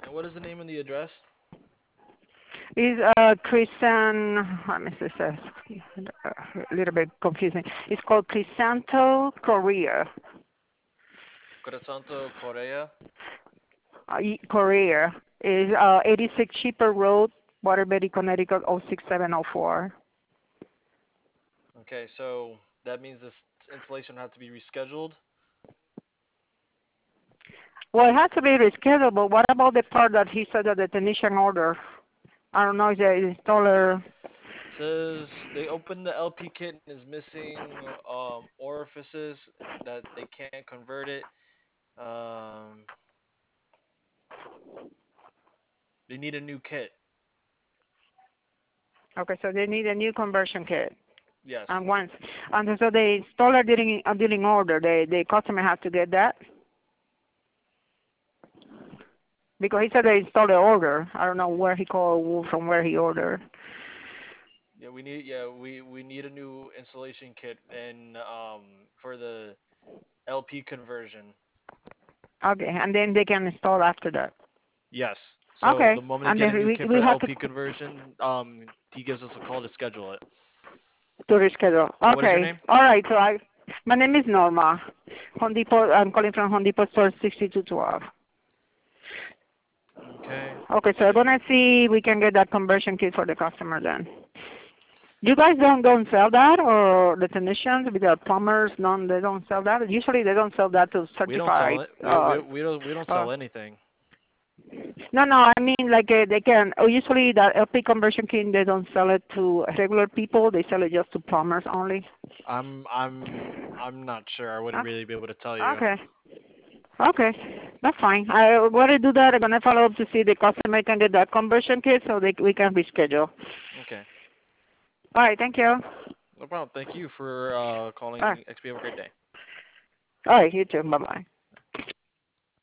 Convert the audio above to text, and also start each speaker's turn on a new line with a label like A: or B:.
A: What is the name and the address?
B: Is Christian, let me see, says, a little bit confusing. It's called Crisanto Korea.
A: Corasanto Correa.
B: Korea is 86 Sheeper Road, Waterbury, Connecticut 06704.
A: Okay, so that means this installation will have to be rescheduled.
B: Well, it has to be rescheduled, but what about the part that he said that the technician order? I don't know if the installer.
A: Says they opened the LP kit and is missing orifices that they can't convert it. Um, they need a new kit.
B: Okay, so they need a new conversion kit.
A: Yes.
B: And once, and so the installer didn't order. The customer has to get that because he said the installer order. I don't know where he called from where he ordered.
A: We need a new installation kit and for the LP conversion.
B: Okay, and then they can install after that.
A: Yes. So
B: Okay,
A: the moment they
B: and
A: get
B: then
A: a new kit for
B: we
A: the
B: have to
A: LP conversion, he gives us a call to schedule it.
B: reschedule.
A: And what is your
B: Okay,
A: name?
B: all right. So my name is Norma. Home Depot. I'm calling from Home Depot store 6212.
A: Okay.
B: Okay, so I'm gonna see if we can get that conversion kit for the customer then. You guys don't sell that, or the technicians with the plumbers they don't sell that. Usually they don't sell that to
A: We don't sell
B: certified.
A: it. We don't
B: Uh,
A: sell anything.
B: no, I mean like they can. Usually that LP conversion kit they don't sell it to regular people. They sell it just to plumbers only.
A: I'm not sure. I wouldn't
B: Okay,
A: really be able to tell you.
B: okay, okay, that's fine. I'm gonna do that. I'm gonna follow up to see the customer can get that conversion kit so we can reschedule.
A: Okay.
B: All right, thank you.
A: No problem. Thank you for
B: All right,
A: calling XP. Have a great day.
B: all right, you too. Bye bye.